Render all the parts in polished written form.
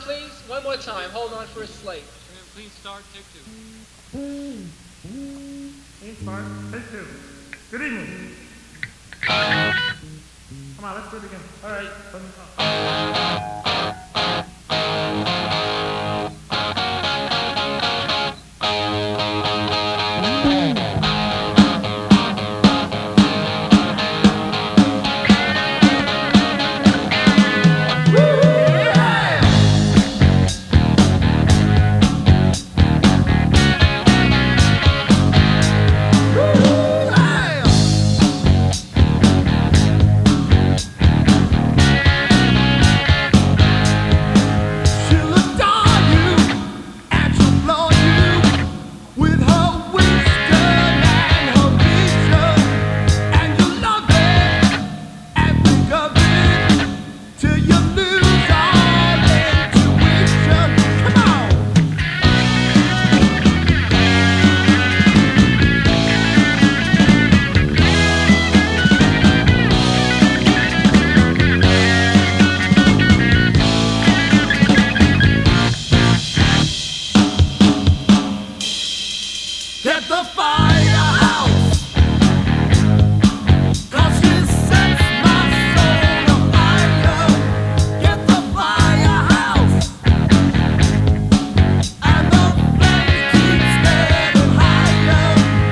please. One more time. Hold on for a slate. Clean start, take two. Clean start, take two. Good evening. Come on, let's do it again. All right. Get the firehouse, 'cause it sets my soul afire. Get the firehouse, and the flame keeps getting higher.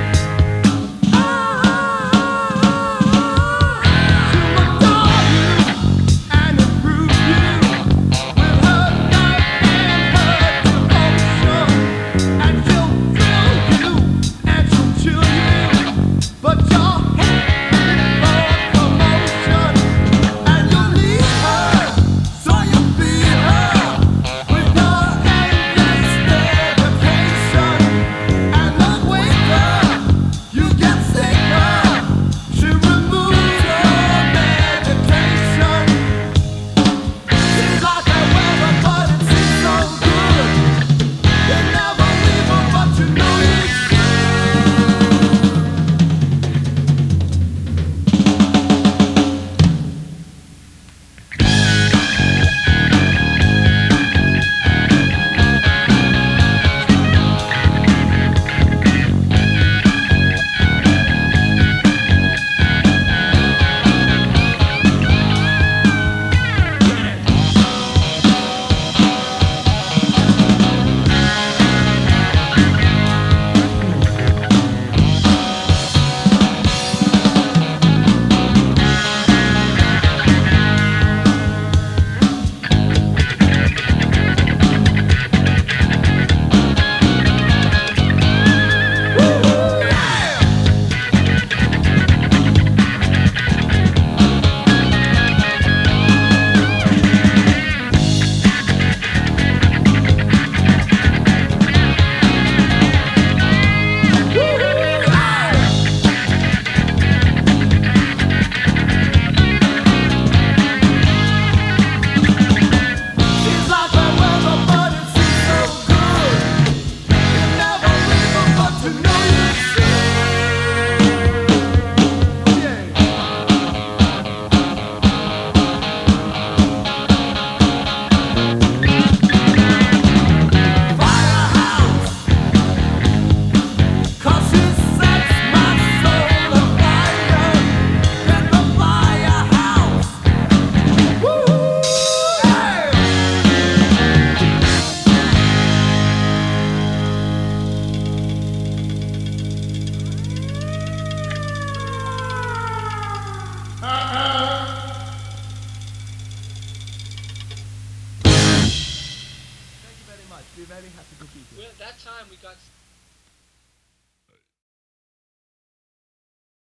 She'll adore you and improve you with her love and her devotion, and she'll thrill you. Chill you, but you're headed for promotion, and you'll leave her, so you feed her with your endless dedication, and then with her, you get sicker. She removes your meditation. She's like a weather, but it seems so good. You never leave her, but you know you should. We're, that time we got